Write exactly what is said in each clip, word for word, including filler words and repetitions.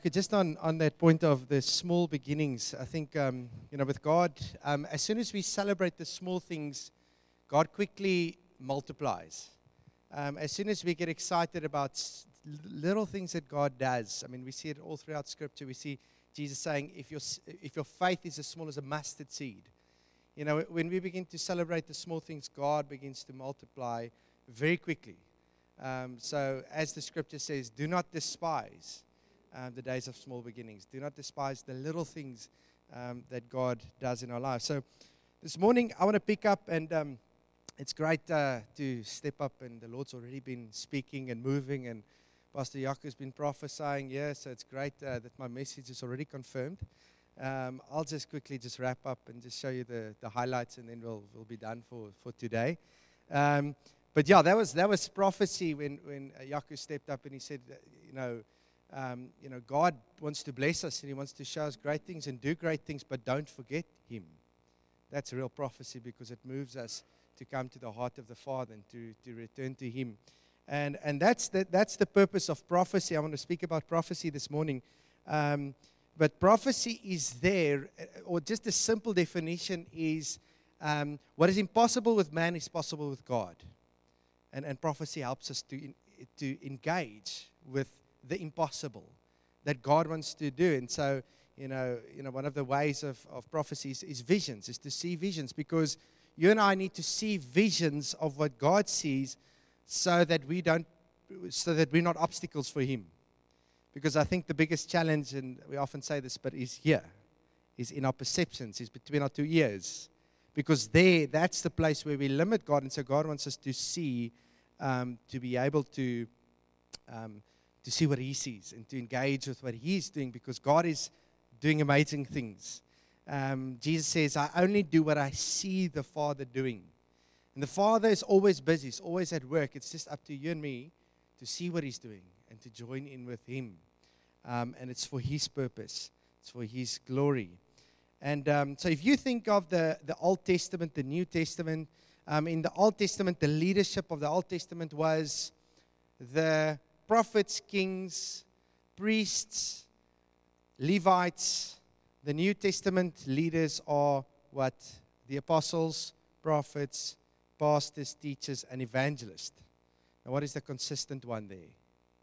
Okay, Just on, on that point of the small beginnings, I think, um, you know, with God, um, as soon as we celebrate the small things, God quickly multiplies. Um, as soon as we get excited about s- little things that God does, I mean, we see it all throughout Scripture. We see Jesus saying, if your, s- if your faith is as small as a mustard seed, you know, when we begin to celebrate the small things, God begins to multiply very quickly. Um, so, as the Scripture says, do not despise Um, the days of small beginnings. Do not despise the little things um, that God does in our lives. So this morning, I want to pick up, and um, it's great uh, to step up, and the Lord's already been speaking and moving, and Pastor Jaco has been prophesying. Yeah, so it's great uh, that my message is already confirmed. Um, I'll just quickly just wrap up and just show you the, the highlights, and then we'll we'll be done for, for today. Um, but yeah, that was that was prophecy when when uh, Jaco stepped up and he said, uh, you know. Um, you know, God wants to bless us and He wants to show us great things and do great things, but don't forget Him. That's a real prophecy because it moves us to come to the heart of the Father and to, to return to Him. And and that's the, that's the purpose of prophecy. I want to speak about prophecy this morning. Um, but prophecy is there, or just a simple definition is um, what is impossible with man is possible with God. And, and prophecy helps us to in, to engage with the impossible that God wants to do. And so, you know, you know, one of the ways of, of prophecies is visions, is to see visions, because you and I need to see visions of what God sees so that we don't, so that we're not obstacles for Him. Because I think the biggest challenge, and we often say this, but is here, is in our perceptions, is between our two ears. Because there, that's the place where we limit God, and so God wants us to see, um, to be able to, um, to see what He sees and to engage with what He's doing, because God is doing amazing things. Um, Jesus says, I only do what I see the Father doing. And the Father is always busy. He's always at work. It's just up to you and me to see what He's doing and to join in with Him. Um, and it's for His purpose. It's for His glory. And um, so if you think of the, the Old Testament, the New Testament, um, in the Old Testament, the leadership of the Old Testament was the prophets, kings, priests, Levites. The New Testament leaders are what? The apostles, prophets, pastors, teachers, and evangelists. Now, what is the consistent one there?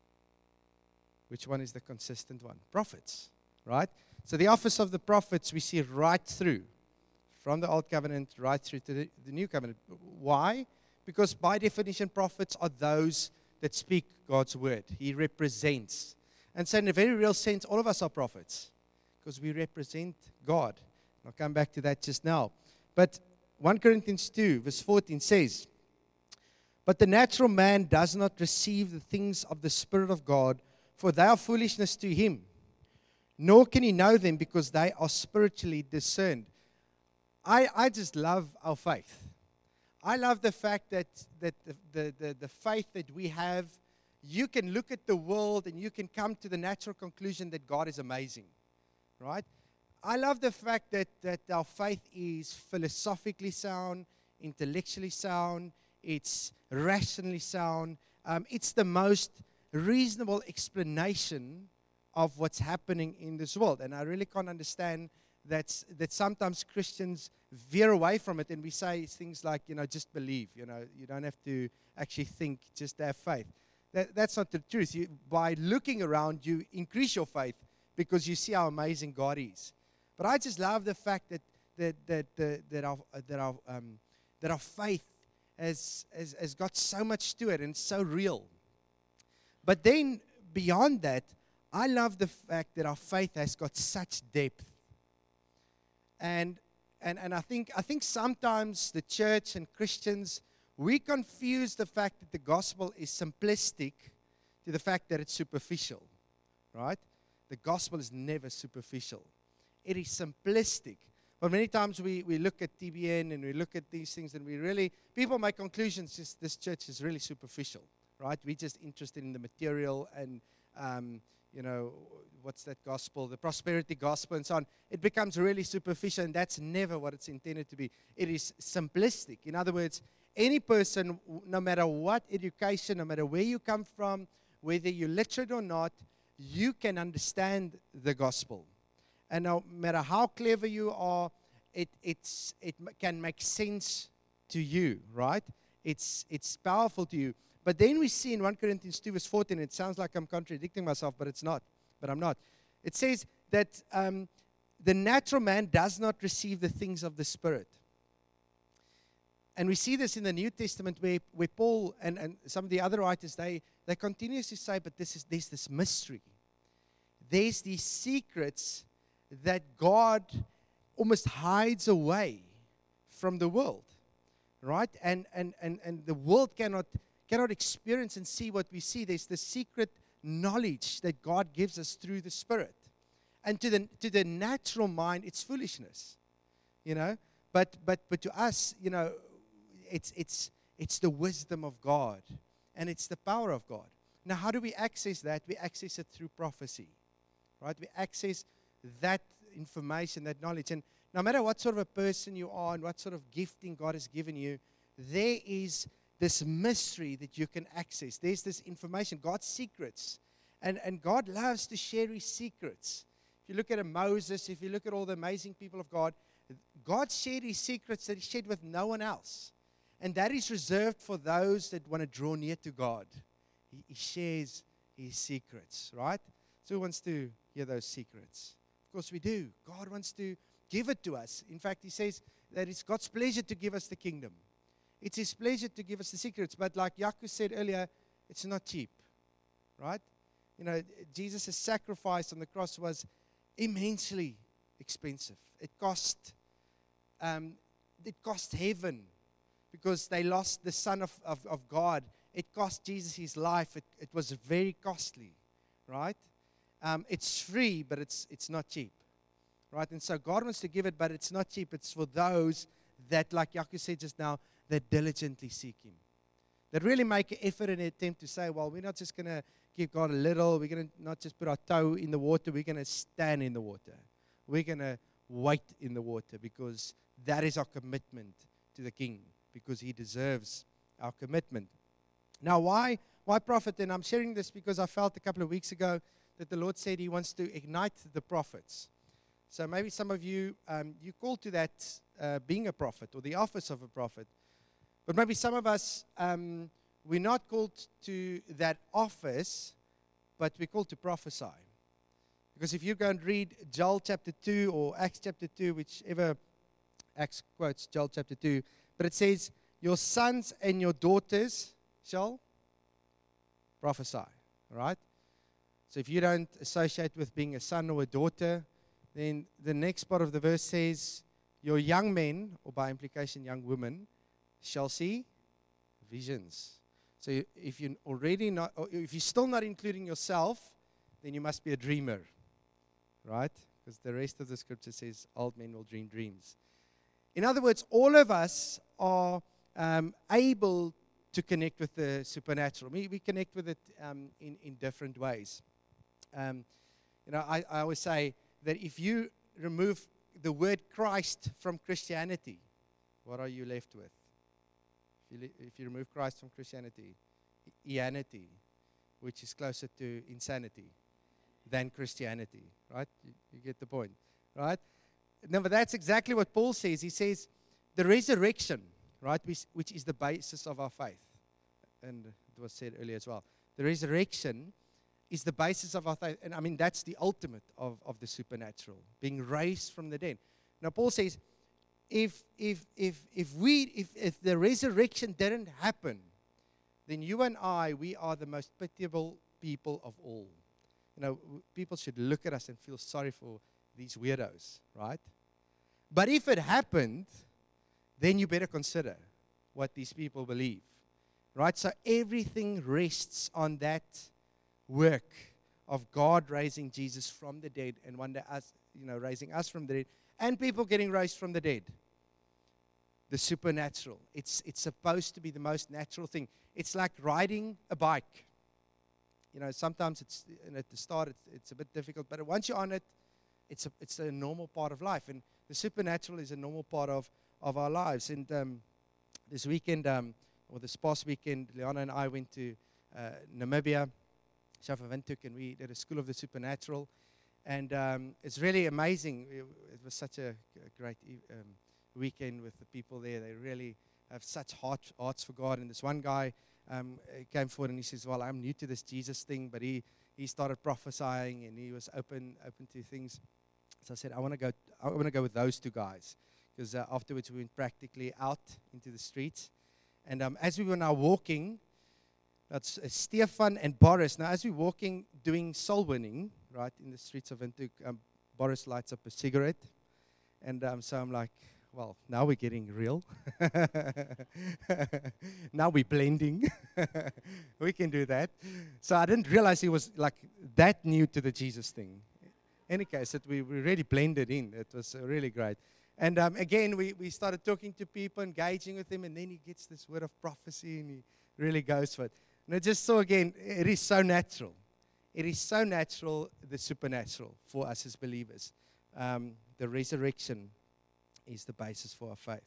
Which one is the consistent one? Prophets, right? So the office of the prophets we see right through, from the Old Covenant right through to the, the New Covenant. Why? Because by definition, prophets are those that speak God's word. He represents. And so in a very real sense, all of us are prophets because we represent God. I'll come back to that just now. But First Corinthians two, verse fourteen says, but the natural man does not receive the things of the Spirit of God, for they are foolishness to him. Nor can he know them because they are spiritually discerned. I, I just love our faith. I love the fact that, that the, the, the, the faith that we have, you can look at the world and you can come to the natural conclusion that God is amazing, right? I love the fact that, that our faith is philosophically sound, intellectually sound, it's rationally sound. Um, it's the most reasonable explanation of what's happening in this world. And I really can't understand That's, that sometimes Christians veer away from it and we say things like, you know, just believe, you know, you don't have to actually think, just have faith. That, that's not the truth. You, by looking around, you increase your faith because you see how amazing God is. But I just love the fact that that that that, that our that our um, that our faith has, has has got so much to it and it's so real. But then beyond that, I love the fact that our faith has got such depth. And and and I think I think sometimes the church and Christians, we confuse the fact that the gospel is simplistic to the fact that it's superficial, right? The gospel is never superficial. It is simplistic. But many times we, we look at T B N and we look at these things and we really, people make conclusions, just this church is really superficial, right? We're just interested in the material and, um, you know, what's that gospel, the prosperity gospel and so on. It becomes really superficial, and that's never what it's intended to be. It is simplistic. In other words, any person, no matter what education, no matter where you come from, whether you're literate or not, you can understand the gospel. And no matter how clever you are, it, it's, it can make sense to you, right? It's, it's powerful to you. But then we see in First Corinthians two, verse fourteen, it sounds like I'm contradicting myself, but it's not. But I'm not. It says that um, the natural man does not receive the things of the Spirit. And we see this in the New Testament where, where Paul and, and some of the other writers, they, they continuously say, but this is, there's this mystery. There's these secrets that God almost hides away from the world, right? And, and, and, and the world cannot, cannot experience and see what we see. There's the secret knowledge that God gives us through the Spirit. And to the, to the natural mind, it's foolishness, you know? But, but, but to us, you know, It's, it's, it's the wisdom of God, and it's the power of God. Now, how do we access that? We access it through prophecy, right? We access that information, that knowledge. And no matter what sort of a person you are and what sort of gifting God has given you, there is this mystery that you can access. There's this information, God's secrets. And, and God loves to share His secrets. If you look at a Moses, if you look at all the amazing people of God, God shared His secrets that He shared with no one else. And that is reserved for those that want to draw near to God. He, he shares His secrets, right? So who wants to hear those secrets? Of course we do. God wants to give it to us. In fact, He says that it's God's pleasure to give us the kingdom. It's His pleasure to give us the secrets. But like Jaco said earlier, it's not cheap, right? You know, Jesus' sacrifice on the cross was immensely expensive. It cost, um, it cost heaven. Because they lost the Son of, of, of God. It cost Jesus His life. It, it was very costly, right? Um, it's free, but it's it's not cheap, right? And so God wants to give it, but it's not cheap. It's for those that, like Jaco said just now, that diligently seek Him. That really make an effort and an attempt to say, well, we're not just going to give God a little. We're going to not just put our toe in the water. We're going to stand in the water. We're going to wait in the water because that is our commitment to the King. Because He deserves our commitment. Now, why why prophet? And I'm sharing this because I felt a couple of weeks ago that the Lord said He wants to ignite the prophets. So maybe some of you, um, you call to that uh, being a prophet or the office of a prophet. But maybe some of us, um, we're not called to that office, but we're called to prophesy. Because if you go and read Joel chapter two or Acts chapter two, whichever Acts quotes Joel chapter two, but it says, your sons and your daughters shall prophesy, right? So if you don't associate with being a son or a daughter, then the next part of the verse says, your young men, or by implication young women, shall see visions. So if you're already not, or if you're still not including yourself, then you must be a dreamer, right? Because the rest of the scripture says, old men will dream dreams. In other words, all of us are um, able to connect with the supernatural. We, we connect with it um, in, in different ways. Um, you know, I, I always say that if you remove the word Christ from Christianity, what are you left with? If you, if you remove Christ from Christianity, Ianity, which is closer to insanity than Christianity, right? You, you get the point, right? No, but that's exactly what Paul says. He says, the resurrection, right, which, which is the basis of our faith. And it was said earlier as well. The resurrection is the basis of our faith. And I mean, that's the ultimate of, of the supernatural, being raised from the dead. Now, Paul says, if if if if we if, if the resurrection didn't happen, then you and I, we are the most pitiable people of all. You know, people should look at us and feel sorry for these weirdos, right? But if it happened, then you better consider what these people believe, right? So everything rests on that work of God raising Jesus from the dead, and one day us, you know, raising us from the dead, and people getting raised from the dead. The supernatural. It's it's supposed to be the most natural thing. It's like riding a bike. You know, sometimes it's, and at the start it's, it's a bit difficult, but once you're on it, It's a, it's a normal part of life. And the supernatural is a normal part of, of our lives. And um, this weekend, um, or this past weekend, Leona and I went to uh, Namibia. Shofar Windhoek, and we did a School of the Supernatural. And um, it's really amazing. It, it was such a, a great e- um, weekend with the people there. They really have such heart, hearts for God. And this one guy um, came forward and he says, well, I'm new to this Jesus thing, but he, he started prophesying and he was open open to things. So I said, I want to go I want to go with those two guys. Because uh, afterwards we went practically out into the streets. And um, as we were now walking, that's uh, Stefan and Boris. Now, as we're walking, doing soul winning, right, in the streets of Windhoek, um, Boris lights up a cigarette. And um, so I'm like, well, now we're getting real. Now we're blending. We can do that. So I didn't realize he was like that new to the Jesus thing. In any case, it, we, we really blended in. It was uh, really great. And um, again, we, we started talking to people, engaging with him, and then he gets this word of prophecy, and he really goes for it. And I just saw again, it is so natural. It is so natural, the supernatural, for us as believers. Um, the resurrection is the basis for our faith.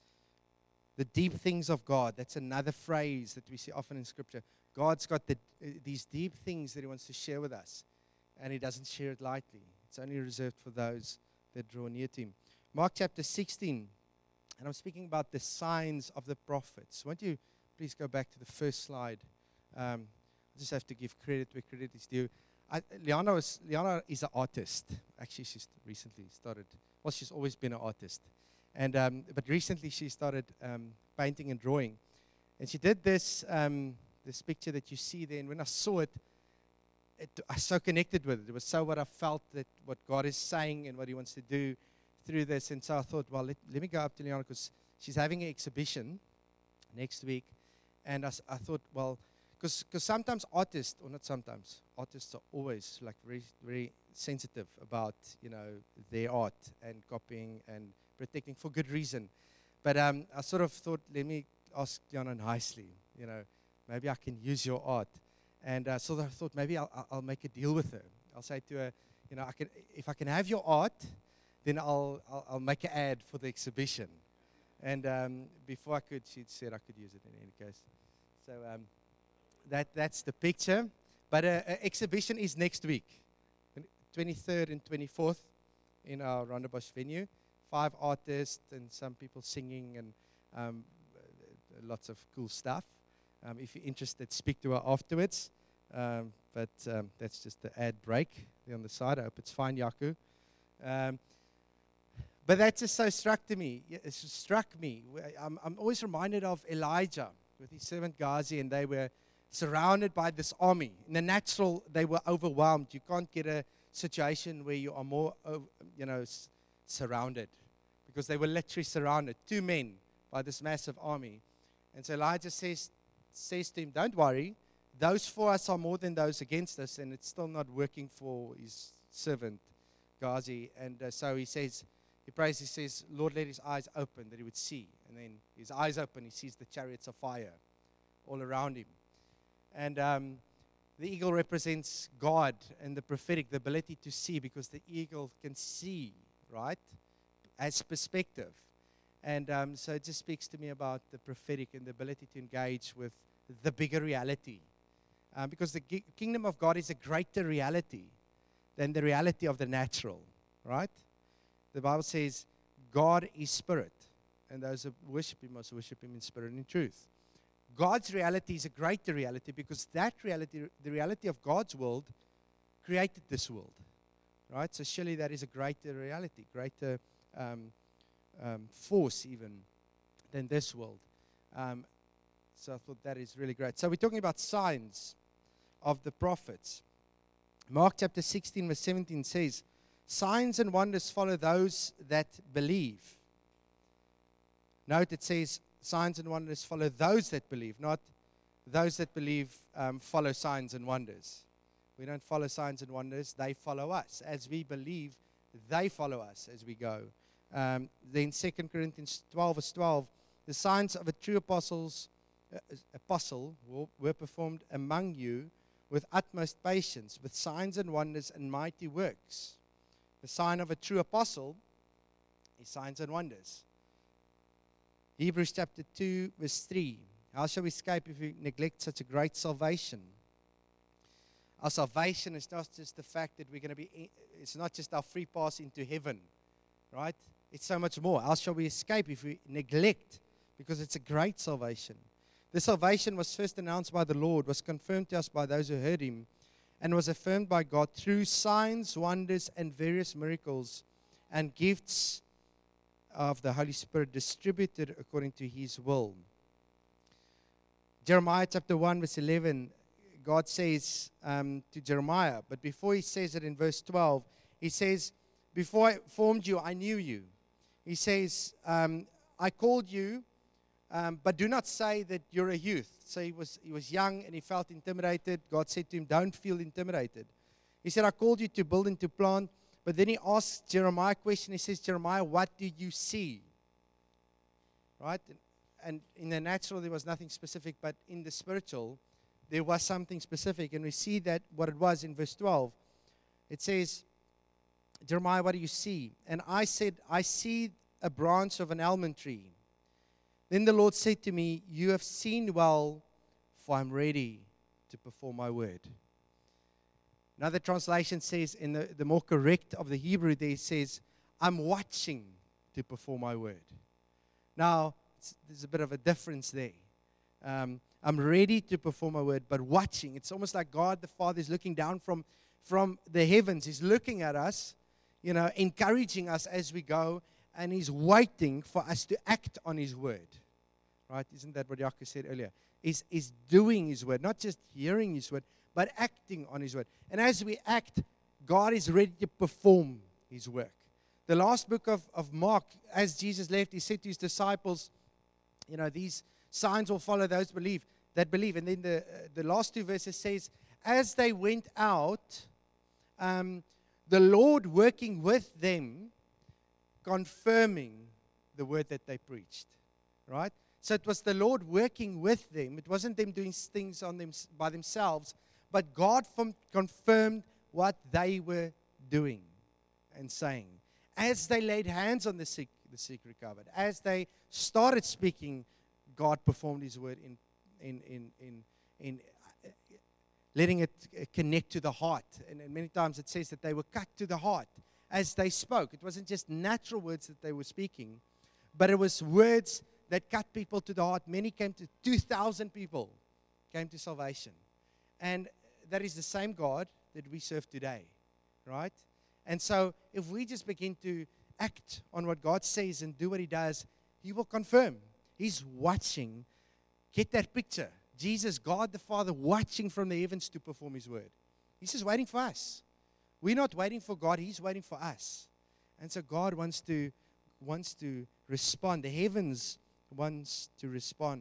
The deep things of God, that's another phrase that we see often in Scripture. God's got the, uh, these deep things that He wants to share with us, and He doesn't share it lightly. It's only reserved for those that draw near to Him. Mark chapter sixteen, and I'm speaking about the signs of the prophets. Won't you please go back to the first slide? Um, I just have to give credit where credit is due. I, Liana, was, Liana is an artist. Actually, she's recently started, well, she's always been an artist. And um, but recently she started um, painting and drawing. And she did this, um, this picture that you see there. And when I saw it, it, I was so connected with it. It was so what I felt, that what God is saying and what He wants to do through this. And so I thought, well, let, let me go up to Liana, because she's having an exhibition next week. And I, I thought, well, because sometimes artists, or not sometimes, artists are always like very, very sensitive about, you know, their art and copying and protecting for good reason. But um, I sort of thought, let me ask Liana nicely, you know, maybe I can use your art. And uh, so I thought maybe I'll, I'll make a deal with her. I'll say to her, you know, I can, if I can have your art, then I'll, I'll, I'll make an ad for the exhibition. And um, before I could, she said I could use it in any case. So um, that that's the picture. But uh, uh, exhibition is next week, twenty-third and twenty-fourth in our Rondebosch venue. Five artists and some people singing and um, lots of cool stuff. Um, if you're interested, speak to her afterwards. Um, but um, that's just the ad break there on the side. I hope it's fine, Yaku. Um, but that just so struck to me. It struck me. I'm, I'm always reminded of Elijah with his servant Gazi, and they were surrounded by this army. In the natural, they were overwhelmed. You can't get a situation where you are more, you know, s- surrounded, because they were literally surrounded. Two men by this massive army. And so Elijah says, says to him, don't worry, those for us are more than those against us, and it's still not working for his servant Gazi. And uh, so he says, he prays, he says, Lord, let his eyes open that he would see. And then his eyes open, he sees the chariots of fire all around him. And um, the eagle represents God and the prophetic, the ability to see, because the eagle can see, right, as perspective. And um, so it just speaks to me about the prophetic and the ability to engage with the bigger reality. Um, because the gi- kingdom of God is a greater reality than the reality of the natural, right? The Bible says God is spirit, and those who worship Him must worship Him in spirit and in truth. God's reality is a greater reality, because that reality, the reality of God's world, created this world, right? So surely that is a greater reality, greater um, um, force even than this world. Um, so I thought that is really great. So we're talking about signs of the prophets. Mark chapter sixteen verse seventeen says, signs and wonders follow those that believe. Note it says, signs and wonders follow those that believe, not those that believe um, follow signs and wonders. We don't follow signs and wonders, they follow us. As we believe, they follow us as we go. Um, then Second Corinthians twelve verse twelve, the signs of a true apostles, uh, apostle were, were performed among you with utmost patience, with signs and wonders and mighty works. The sign of a true apostle is signs and wonders. Hebrews chapter two, verse three. How shall we escape if we neglect such a great salvation? Our salvation is not just the fact that we're going to be, in, it's not just our free pass into heaven, right? It's so much more. How shall we escape if we neglect? Because it's a great salvation. The salvation was first announced by the Lord, was confirmed to us by those who heard him, and was affirmed by God through signs, wonders, and various miracles and gifts of the Holy Spirit distributed according to his will. Jeremiah chapter one, verse eleven, God says um, to Jeremiah, but before he says it in verse twelve, he says, before I formed you, I knew you. He says, um, I called you, um, but do not say that you're a youth. So he was, he was young and he felt intimidated. God said to him, don't feel intimidated. He said, I called you to build and to plant. But then he asks Jeremiah a question. He says, Jeremiah, what do you see? Right? And in the natural, there was nothing specific, but in the spiritual, there was something specific. And we see that what it was in verse twelve. It says, Jeremiah, what do you see? And I said, I see a branch of an almond tree. Then the Lord said to me, you have seen well, for I'm ready to perform my word. Another translation says, in the, the more correct of the Hebrew, there it says, I'm watching to perform my word. Now, there's a bit of a difference there. Um, I'm ready to perform my word, but watching. It's almost like God the Father is looking down from, from the heavens. He's looking at us, you know, encouraging us as we go, and he's waiting for us to act on his word. Right? Isn't that what Jaco said earlier? He's, he's doing his word, not just hearing his word, but acting on his word. And as we act, God is ready to perform his work. The last book of, of Mark, as Jesus left, he said to his disciples, you know, these signs will follow those believe that believe. And then the, uh, the last two verses says, as they went out, um, the Lord working with them, confirming the word that they preached. Right? So it was the Lord working with them. It wasn't them doing things on them by themselves, but God from, confirmed what they were doing and saying. As they laid hands on the sick, the sick recovered. As they started speaking, God performed his word in, in, in, in, in uh, letting it connect to the heart. And, and many times it says that they were cut to the heart as they spoke. It wasn't just natural words that they were speaking, but it was words that cut people to the heart. Many came to, two thousand people came to salvation. And that is the same God that we serve today, right? And so if we just begin to act on what God says and do what he does, he will confirm. He's watching. Get that picture. Jesus, God the Father, watching from the heavens to perform his word. He's just waiting for us. We're not waiting for God. He's waiting for us. And so God wants to, wants to respond. The heavens wants to respond.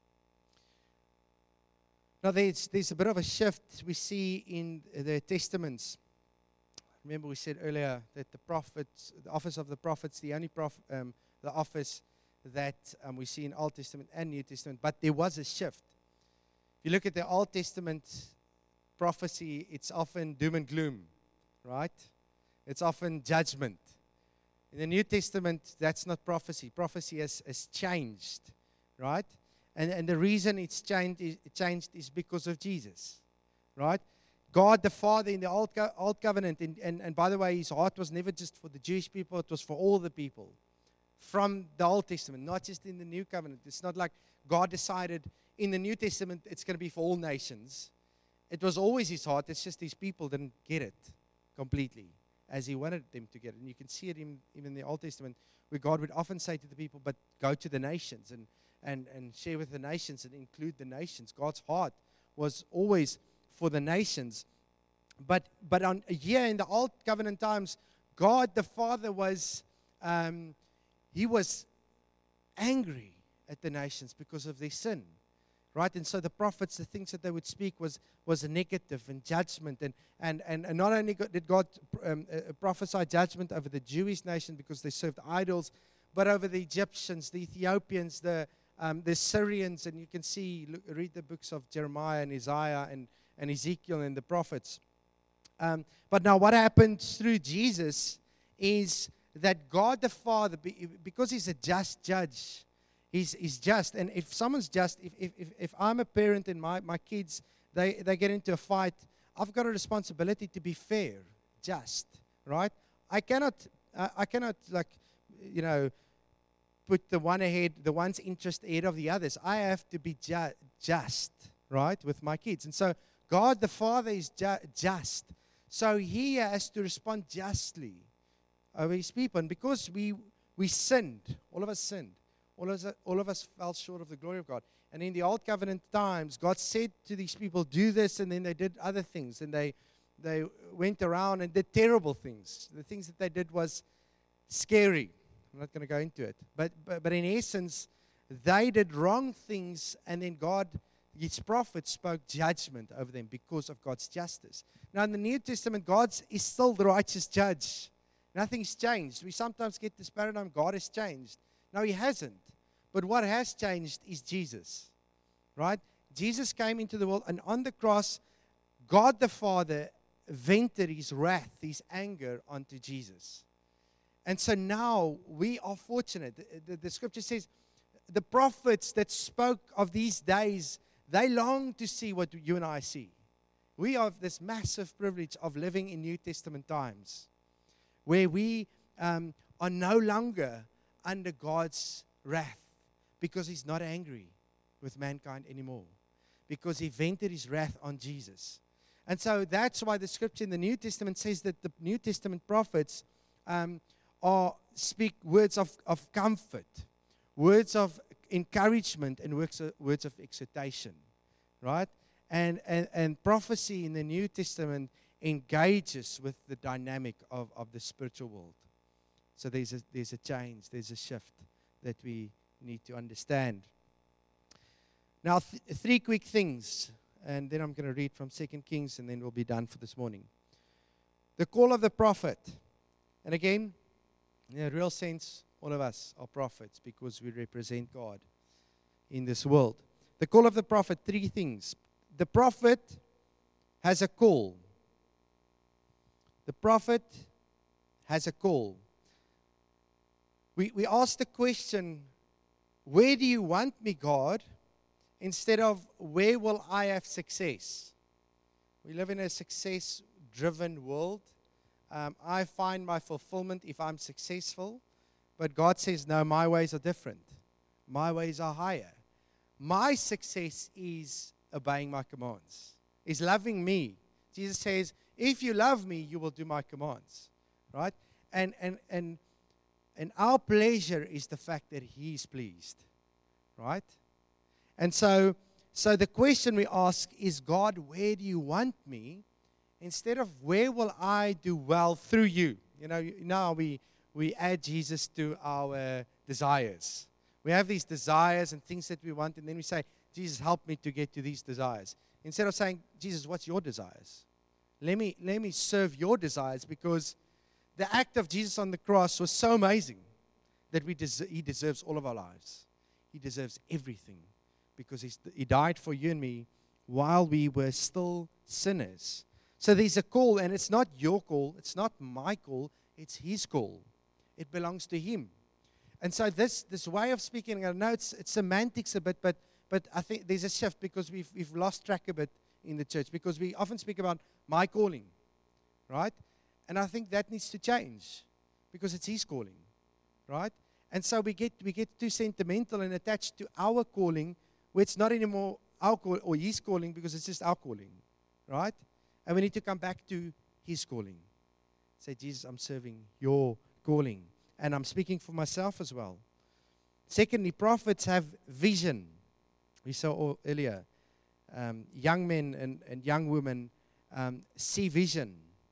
Now, there's, there's a bit of a shift we see in the Testaments. Remember we said earlier that the prophets, the office of the prophets, the only prof, um, the office that um, we see in Old Testament and New Testament. But there was a shift. If you look at the Old Testament prophecy, it's often doom and gloom, right? It's often judgment. In the New Testament, that's not prophecy. Prophecy has, has changed, right? And, and the reason it's changed is, changed is because of Jesus, right? God the Father in the Old, Co- Old Covenant, and, and, and by the way, his heart was never just for the Jewish people, it was for all the people from the Old Testament, not just in the New Covenant. It's not like God decided in the New Testament it's going to be for all nations. It was always his heart, it's just his people didn't get it completely as he wanted them to get it. And you can see it in, even in the Old Testament where God would often say to the people, but go to the nations and, and, and share with the nations and include the nations. God's heart was always for the nations. But but on here in the Old Covenant times, God the Father was, um, he was angry at the nations because of their sin. Right? And so the prophets, the things that they would speak was was a negative and judgment. And, and, and, and not only did God um, uh, prophesy judgment over the Jewish nation because they served idols, but over the Egyptians, the Ethiopians, the, um, the Syrians. And you can see, look, read the books of Jeremiah and Isaiah and, and Ezekiel and the prophets. Um, but now what happens through Jesus is that God the Father, because he's a just judge, He's, he's just, and if someone's just, if, if, if, if I'm a parent and my, my kids, they, they get into a fight, I've got a responsibility to be fair, just, right? I cannot, uh, I cannot, like, you know, put the one ahead, the one's interest ahead of the others. I have to be ju- just, right, with my kids. And so God the Father is ju- just. So He has to respond justly over His people. And because we we sinned, all of us sinned. All of us, all of us fell short of the glory of God. And in the Old Covenant times, God said to these people, do this, and then they did other things. And they they went around and did terrible things. The things that they did was scary. I'm not going to go into it. But, but but in essence, they did wrong things, and then God, His prophet, spoke judgment over them because of God's justice. Now, in the New Testament, God is still the righteous judge. Nothing's changed. We sometimes get this paradigm, God has changed. No, He hasn't. But what has changed is Jesus, right? Jesus came into the world, and on the cross, God the Father vented His wrath, His anger onto Jesus. And so now we are fortunate. The, the, the scripture says the prophets that spoke of these days, they long to see what you and I see. We have this massive privilege of living in New Testament times where we um, are no longer under God's wrath because He's not angry with mankind anymore, because He vented His wrath on Jesus. And so that's why the scripture in the New Testament says that the New Testament prophets um, are speak words of, of comfort, words of encouragement, and words of, words of exhortation, right? And, and and prophecy in the New Testament engages with the dynamic of, of the spiritual world. So there's a there's a change, there's a shift that we need to understand. Now, th- three quick things, and then I'm going to read from Second Kings, and then we'll be done for this morning. The call of the prophet. And again, in a real sense, all of us are prophets because we represent God in this world. The call of the prophet, three things. The prophet has a call. The prophet has a call. We, we ask the question, where do you want me, God? Instead of, where will I have success? We live in a success-driven world. Um, I find my fulfillment if I'm successful. But God says, no, my ways are different. My ways are higher. My success is obeying my commands, is loving me. Jesus says, if you love me, you will do my commands. Right? And and and and our pleasure is the fact that He is pleased. Right? And so, so the question we ask is, God, where do you want me? Instead of, where will I do well through you? You know, now we, we add Jesus to our desires. We have these desires and things that we want, and then we say, Jesus, help me to get to these desires. Instead of saying, Jesus, what's your desires? Let me, let me serve your desires, because the act of Jesus on the cross was so amazing that we des- He deserves all of our lives. He deserves everything. Because he's, He died for you and me while we were still sinners. So there's a call, and it's not your call, it's not my call, it's His call. It belongs to Him. And so this this way of speaking, I know it's, it's semantics a bit, but but I think there's a shift because we've we've lost track a bit in the church, because we often speak about my calling, right? And I think that needs to change, because it's His calling, right? And so we get we get too sentimental and attached to our calling, where it's not anymore our call or His calling, because it's just our calling, right? And we need to come back to His calling. Say, Jesus, I'm serving your calling. And I'm speaking for myself as well. Secondly, prophets have vision. We saw earlier, um, young men and, and young women um, see vision.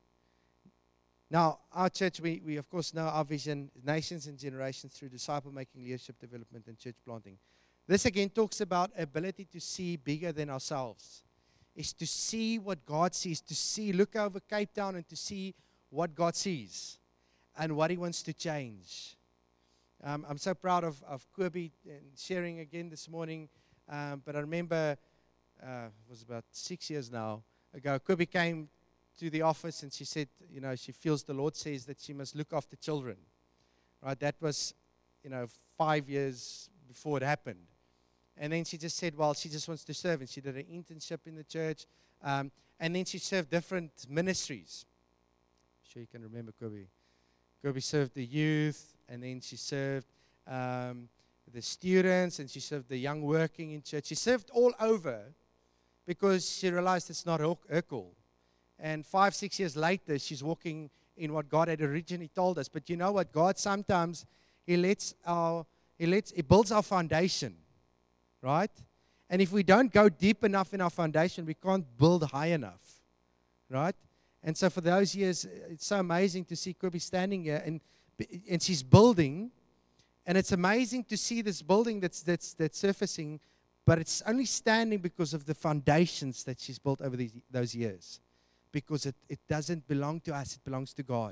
Now, our church, we, we of course know our vision, nations and generations through disciple-making, leadership development, and church planting. This again talks about ability to see bigger than ourselves. Is to see what God sees, to see, look over Cape Town and to see what God sees and what He wants to change. Um, I'm so proud of, of Kobe and sharing again this morning, um, but I remember, uh, it was about six years now ago, Kobe came to the office and she said, you know, she feels the Lord says that she must look after children. Right? That was, you know, five years before it happened. And then she just said, well, she just wants to serve. And she did an internship in the church. Um, and then she served different ministries. I'm sure you can remember Kobe. Kobe served the youth, and then she served um, the students, and she served the young working in church. She served all over because she realized it's not her, her call. And five, six years later, she's walking in what God had originally told us. But you know what? God sometimes, He lets our, He lets, He builds our foundation, right? And if we don't go deep enough in our foundation, we can't build high enough, right? And so for those years, it's so amazing to see Kobe standing here, and and she's building, and it's amazing to see this building that's that's that's surfacing, but it's only standing because of the foundations that she's built over these, those years. Because it, it doesn't belong to us, it belongs to God.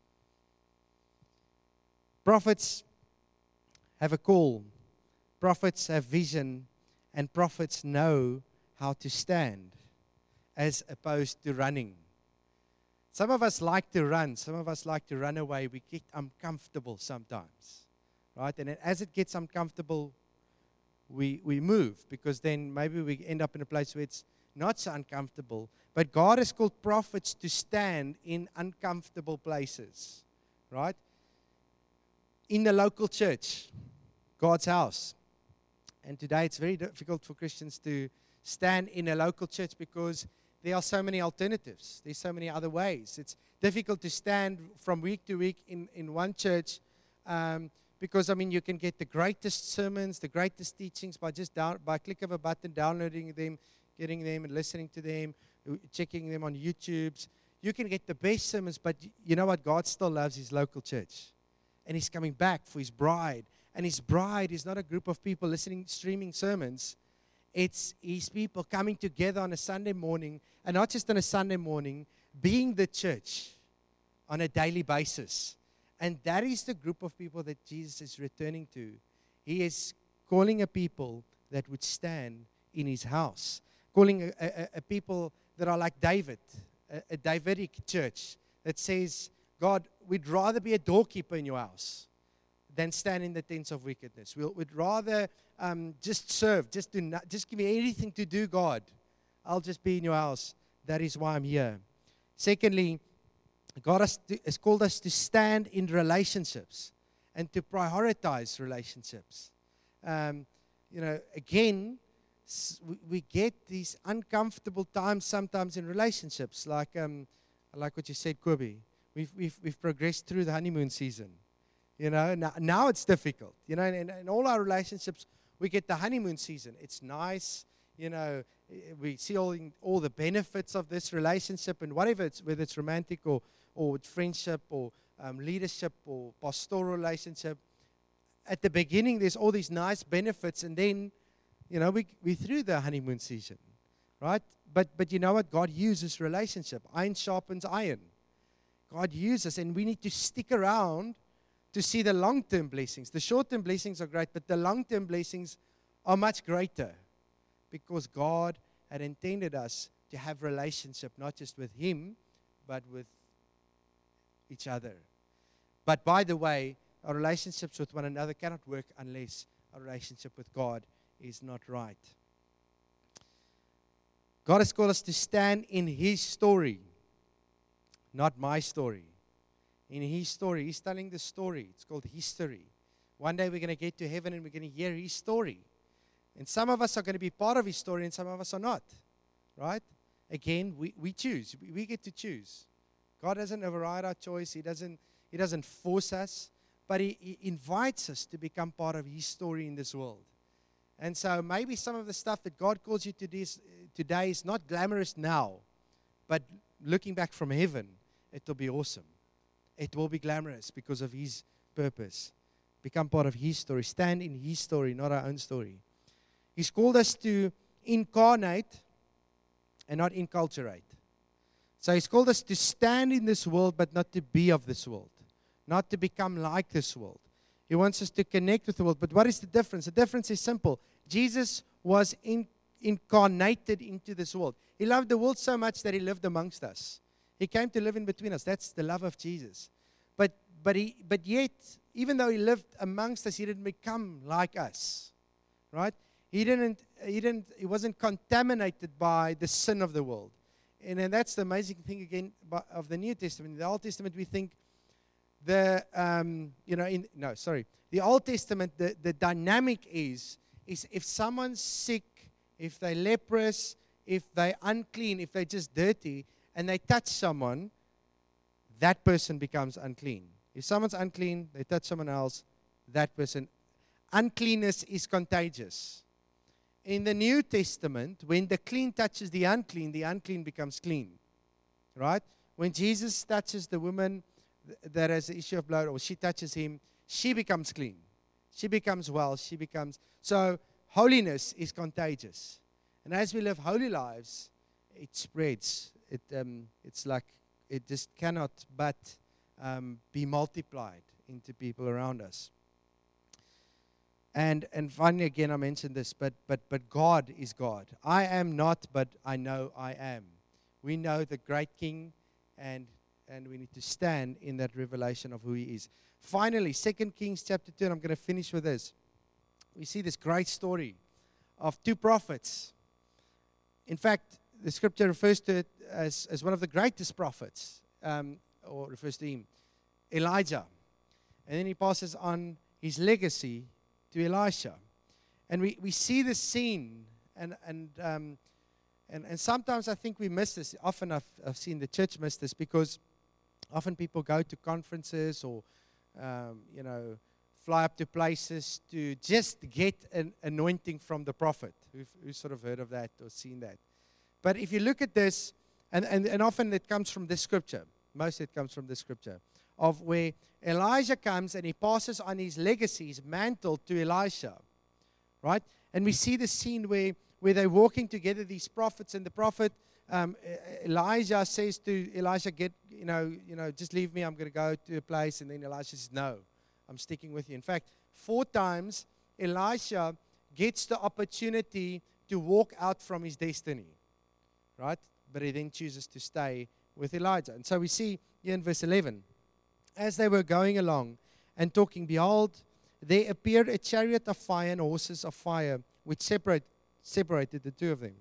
Prophets have a call. Prophets have vision, and prophets know how to stand as opposed to running. Some of us like to run. Some of us like to run away. We get uncomfortable sometimes, right? And as it gets uncomfortable, we we move, because then maybe we end up in a place where it's not so uncomfortable. But God has called prophets to stand in uncomfortable places, right? In the local church, God's house. And today it's very difficult for Christians to stand in a local church because there are so many alternatives. There's so many other ways. It's difficult to stand from week to week in, in one church um, because, I mean, you can get the greatest sermons, the greatest teachings by just down, by click of a button, downloading them, getting them and listening to them, checking them on YouTubes. You can get the best sermons, but you know what? God still loves His local church. And He's coming back for His bride. And His bride is not a group of people listening, streaming sermons. It's His people coming together on a Sunday morning, and not just on a Sunday morning, being the church on a daily basis. And that is the group of people that Jesus is returning to. He is calling a people that would stand in His house. Calling a, a, a people that are like David, a, a Davidic church that says, God, we'd rather be a doorkeeper in your house than stand in the tents of wickedness. We'll, we'd rather um, just serve, just do not, just give me anything to do, God. I'll just be in your house. That is why I'm here. Secondly, God has, to, has called us to stand in relationships and to prioritize relationships. Um, you know, again, we get these uncomfortable times sometimes in relationships, like um, like what you said, Kobe. We've we've we've progressed through the honeymoon season, you know. Now, now it's difficult, you know. And in all our relationships, we get the honeymoon season. It's nice, you know. We see all in, all the benefits of this relationship, and whatever it's, whether it's romantic or or friendship or um, leadership or pastoral relationship. At the beginning, there's all these nice benefits, and then, you know, we we through the honeymoon season, right? But but you know what? God uses relationship. Iron sharpens iron. God uses, and we need to stick around to see the long-term blessings. The short-term blessings are great, but the long-term blessings are much greater, because God had intended us to have relationship not just with Him, but with each other. But by the way, our relationships with one another cannot work unless our relationship with God is not right. God has called us to stand in His story, not my story. In His story, He's telling the story. It's called history. One day we're going to get to heaven and we're going to hear His story. And some of us are going to be part of His story and some of us are not. Right? Again, we, we choose. We, we get to choose. God doesn't override our choice. He doesn't, he doesn't force us. But he, he invites us to become part of His story in this world. And so maybe some of the stuff that God calls you to this, today is not glamorous now. But looking back from heaven, it will be awesome. It will be glamorous because of His purpose. Become part of His story. Stand in His story, not our own story. He's called us to incarnate and not inculturate. So He's called us to stand in this world, but not to be of this world. Not to become like this world. He wants us to connect with the world. But what is the difference? The difference is simple. Jesus was in, incarnated into this world. He loved the world so much that He lived amongst us. He came to live in between us. That's the love of Jesus. But but he but yet, even though He lived amongst us, He didn't become like us. Right? He didn't he didn't he wasn't contaminated by the sin of the world. and then that's the amazing thing again bu- of the New Testament. In the Old Testament, we think the, um, you know, in, no, sorry. The Old Testament, the, the dynamic is, is if someone's sick, if they're leprous, if they're unclean, if they're just dirty, and they touch someone, that person becomes unclean. If someone's unclean, they touch someone else, that person. Uncleanness is contagious. In the New Testament, when the clean touches the unclean, the unclean becomes clean. Right? When Jesus touches the woman that has the issue of blood, or she touches him, she becomes clean. She becomes well. She becomes... So, holiness is contagious. And as we live holy lives, it spreads. It, um, it's like it just cannot but um, be multiplied into people around us. And and finally, again, I mentioned this, but but but God is God. I am not, but I know I am. We know the great King, and and we need to stand in that revelation of who He is. Finally, Second Kings chapter two, and I'm going to finish with this. We see this great story of two prophets. In fact, the scripture refers to it as, as one of the greatest prophets, um, or refers to him, Elijah. And then he passes on his legacy to Elisha. And we, we see this scene, and and, um, and and sometimes I think we miss this. Often I've, I've seen the church miss this, because often people go to conferences or, um, you know, fly up to places to just get an anointing from the prophet. Who've, who's sort of heard of that or seen that? But if you look at this, and, and, and often it comes from this scripture, most it comes from this scripture, of where Elijah comes and he passes on his legacy, his mantle to Elisha, right? And we see the scene where, where they're walking together, these prophets, and the prophet, um, Elijah says to Elisha, get, you know, you know, just leave me, I'm going to go to a place, and then Elisha says, no, I'm sticking with you. In fact, four times, Elisha gets the opportunity to walk out from his destiny, right? But he then chooses to stay with Elijah. And so we see here in verse eleven, as they were going along and talking, behold, there appeared a chariot of fire and horses of fire, which separate, separated the two of them.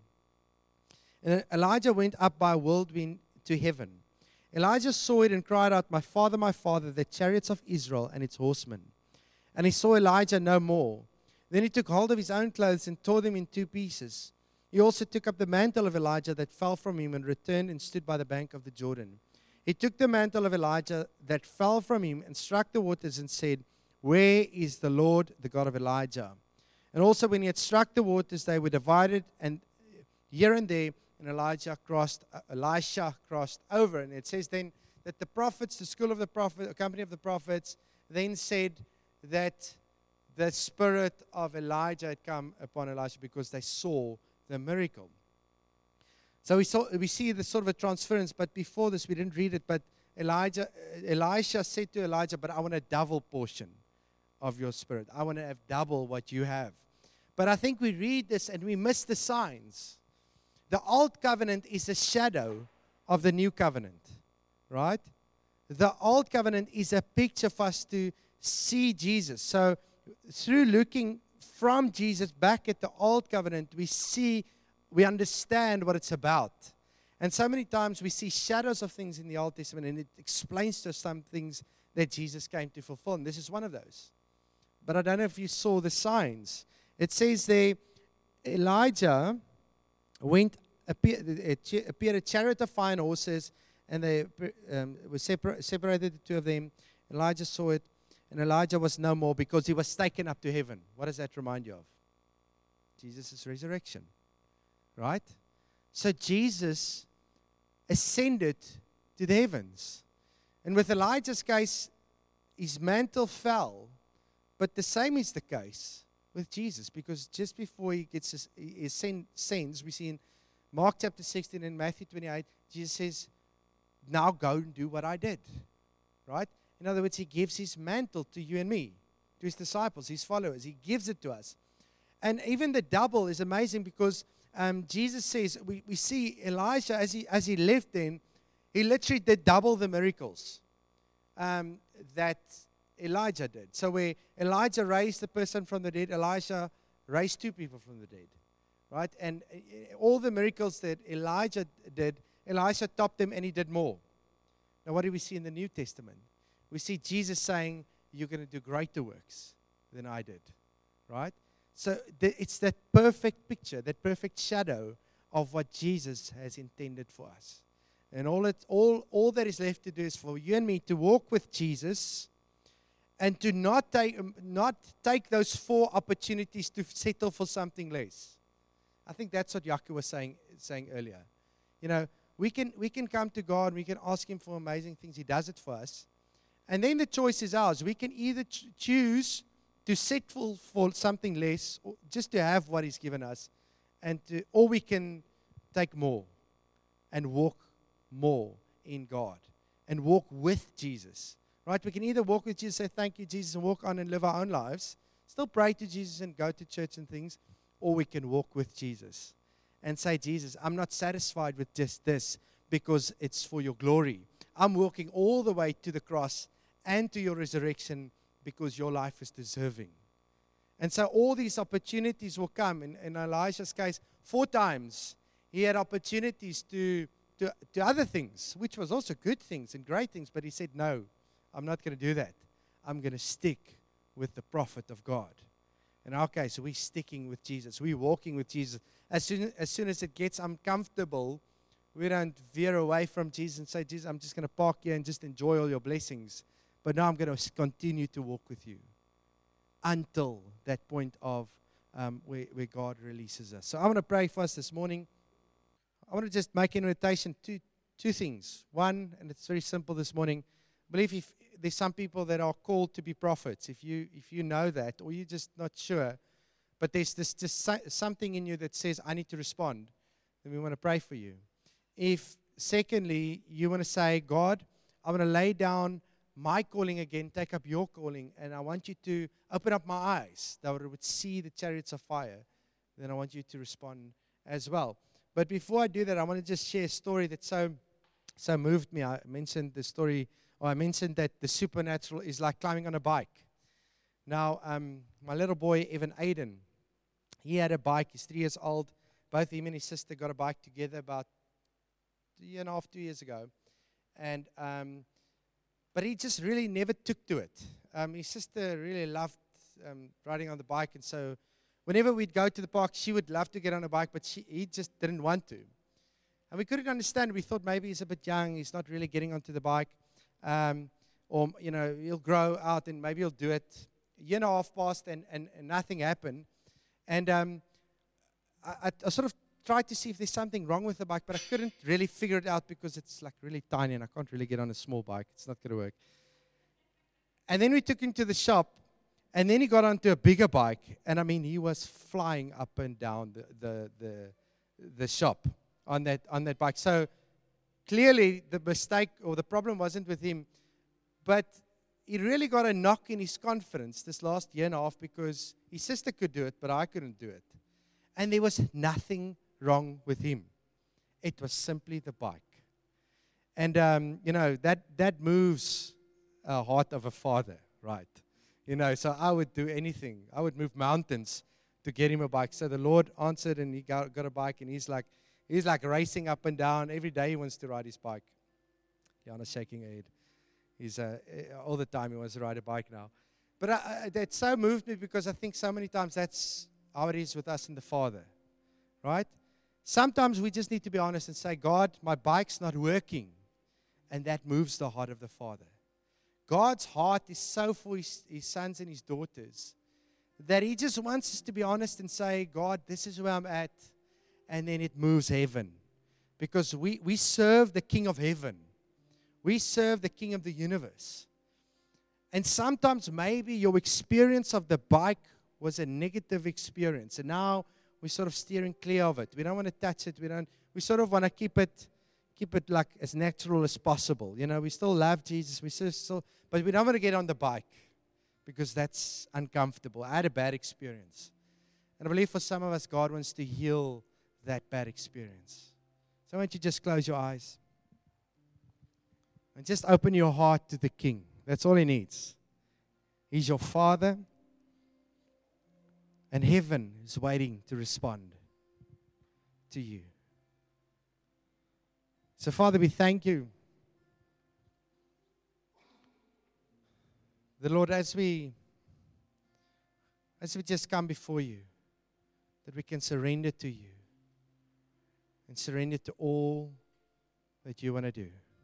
And Elijah went up by a whirlwind to heaven. Elijah saw it and cried out, my father, my father, the chariots of Israel and its horsemen. And he saw Elijah no more. Then he took hold of his own clothes and tore them in two pieces. He also took up the mantle of Elijah that fell from him and returned and stood by the bank of the Jordan. He took the mantle of Elijah that fell from him and struck the waters and said, where is the Lord, the God of Elijah? And also when he had struck the waters, they were divided, and here and there, and Elijah crossed, uh, Elisha crossed over. And it says then that the prophets, the school of the prophet, the company of the prophets, then said that the spirit of Elijah had come upon Elisha because they saw the miracle. So we saw, we see the sort of a transference, but before this we didn't read it, but Elijah, Elisha said to Elijah, but I want a double portion of your spirit. I want to have double what you have. But I think we read this and we miss the signs. The old covenant is a shadow of the new covenant, right? The old covenant is a picture for us to see Jesus. So through looking from Jesus back at the old covenant, we see, we understand what it's about. And so many times we see shadows of things in the Old Testament, and it explains to us some things that Jesus came to fulfill. And this is one of those. But I don't know if you saw the signs. It says there, Elijah went, appeared, appeared a chariot of fire and horses, and they um, were separ- separated, the two of them. Elijah saw it, and Elijah was no more because he was taken up to heaven. What does that remind you of? Jesus' resurrection, right? So Jesus ascended to the heavens. And with Elijah's case, his mantle fell. But the same is the case with Jesus, because just before he gets his, his ascends, we see in Mark chapter sixteen and Matthew twenty-eight, Jesus says, now go and do what I did, right? In other words, he gives his mantle to you and me, to his disciples, his followers. He gives it to us. And even the double is amazing, because um, Jesus says, we, we see Elijah, as he, as he left then, he literally did double the miracles um, that Elijah did. So where Elijah raised the person from the dead, Elisha raised two people from the dead, right? And all the miracles that Elijah did, Elisha topped him and he did more. Now, what do we see in the New Testament? We see Jesus saying, you're going to do greater works than I did, right? So the, it's that perfect picture, that perfect shadow of what Jesus has intended for us. And all, it, all, all that is left to do is for you and me to walk with Jesus and to not take, not take those four opportunities to settle for something less. I think that's what Yaku was saying, saying earlier. You know, we can, we can come to God, we can ask Him for amazing things. He does it for us. And then the choice is ours. We can either ch- choose to settle for something less, or just to have what He's given us, and to, or we can take more and walk more in God and walk with Jesus. Right? We can either walk with Jesus, say thank you, Jesus, and walk on and live our own lives, still pray to Jesus and go to church and things, or we can walk with Jesus and say, Jesus, I'm not satisfied with just this because it's for your glory. I'm walking all the way to the cross and to your resurrection because your life is deserving. And so all these opportunities will come. In, in Elisha's case, four times he had opportunities to, to, to other things, which was also good things and great things, but he said, no, I'm not going to do that. I'm going to stick with the prophet of God. In our case, we're sticking with Jesus. We're walking with Jesus. As soon, as soon as it gets uncomfortable, we don't veer away from Jesus and say, Jesus, I'm just going to park here and just enjoy all your blessings. But now I'm going to continue to walk with you until that point of um, where, where God releases us. So I want to pray for us this morning. I want to just make an invitation to two things. One, and it's very simple this morning, I believe if there's some people that are called to be prophets. If you if you know that, or you're just not sure, but there's this just something in you that says, I need to respond, then we want to pray for you. If, secondly, you want to say, God, I want to lay down my calling again, take up your calling, and I want you to open up my eyes that I would see the chariots of fire, then I want you to respond as well. But before I do that, I want to just share a story that so, so moved me. I mentioned the story, or I mentioned that the supernatural is like climbing on a bike. Now, um, my little boy, Evan Aiden, he had a bike. He's three years old. Both him and his sister got a bike together about a year and a half, two years ago. And um, but he just really never took to it. Um, his sister really loved um, riding on the bike, and so whenever we'd go to the park, she would love to get on a bike, but she, he just didn't want to. And we couldn't understand. We thought maybe he's a bit young. He's not really getting onto the bike. Um, or, you know, he'll grow out and maybe he'll do it. A year and a half passed and, and, and nothing happened. And um, I, I sort of tried to see if there's something wrong with the bike, but I couldn't really figure it out because it's like really tiny and I can't really get on a small bike. It's not going to work. And then we took him to the shop, and then he got onto a bigger bike. And I mean, he was flying up and down the the the, the shop on that on that bike. So clearly the mistake or the problem wasn't with him, but he really got a knock in his confidence this last year and a half because his sister could do it, but I couldn't do it. And there was nothing wrong with him. It was simply the bike. And, um, you know, that, that moves a heart of a father, right? You know, so I would do anything. I would move mountains to get him a bike. So the Lord answered, and he got, got a bike, and he's like, he's like racing up and down. Every day he wants to ride his bike. Jana's shaking her head. He's uh, all the time he wants to ride a bike now. But I, I, that so moved me because I think so many times that's how it is with us and the Father, right? Sometimes we just need to be honest and say, God, my bike's not working. And that moves the heart of the Father. God's heart is so for his, his sons and his daughters that he just wants us to be honest and say, God, this is where I'm at. And then it moves heaven. Because we, we serve the King of heaven. We serve the King of the universe. And sometimes maybe your experience of the bike was a negative experience. And now we're sort of steering clear of it. We don't want to touch it. We don't. We sort of want to keep it, keep it like as natural as possible. You know, we still love Jesus. We still, still, but we don't want to get on the bike because that's uncomfortable. I had a bad experience. And I believe for some of us, God wants to heal that bad experience. So why don't you just close your eyes? And just open your heart to the King. That's all he needs. He's your Father. And heaven is waiting to respond to you. So, Father, we thank you. The Lord, as we as we just come before you, that we can surrender to you and surrender to all that you want to do.